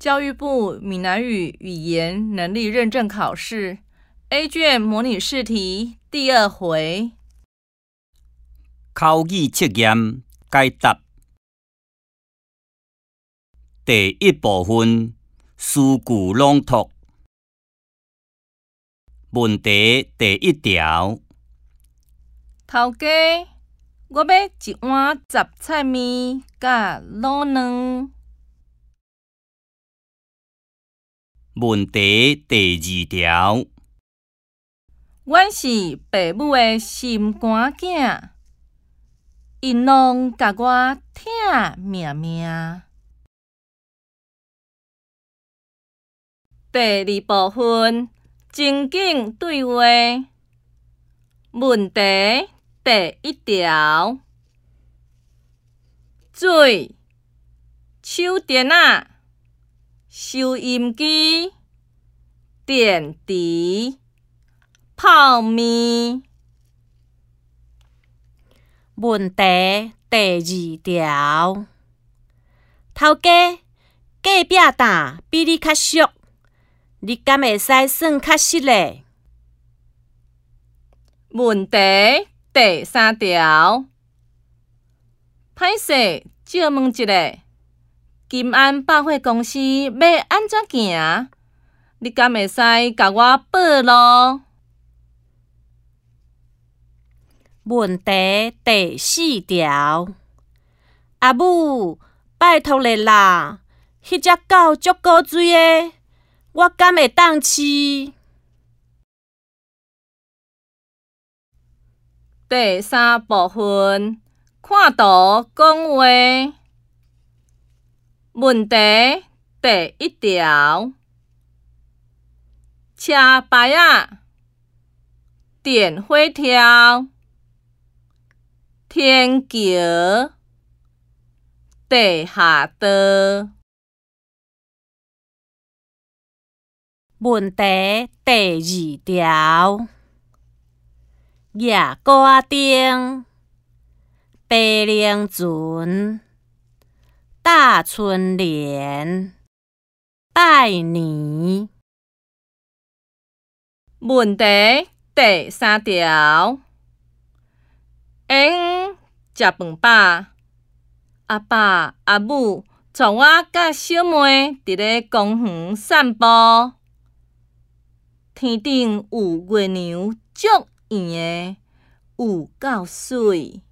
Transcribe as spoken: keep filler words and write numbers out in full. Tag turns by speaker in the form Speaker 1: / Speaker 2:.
Speaker 1: 教育部闽南语语言能力认证考试 A 卷模拟试题第二回。
Speaker 2: 口语测验解答。第一部分诗句朗读。问题第一条。
Speaker 1: 头家，我要一碗杂菜面甲卤卵。
Speaker 2: 问题第二条。
Speaker 1: 阮是爸母的心肝囝，因拢甲我疼命命。第二部分情景对话。问题第一条。水、手电仔、收音机、电池、泡面。
Speaker 3: 问题第二条。头家，隔壁担比你较俗，你敢会使算较实嘞？
Speaker 1: 问题第三条。歹势，借问一下，金安百货公司要安怎行？你敢会使甲我报路？
Speaker 3: 问题第四条。阿母，拜托咧啦，迄只狗足古锥的，我敢会当饲？
Speaker 1: 第三部分看图讲话。问题第一条。车牌仔、电火条、天桥、地下道。
Speaker 3: 问题第二条。夜歌灯、白灵船、大春联、拜年。
Speaker 1: 问题第三条。会用食饭饱？阿爸阿母带我甲小妹伫咧公园散步。天顶有月娘足圆的，有够水。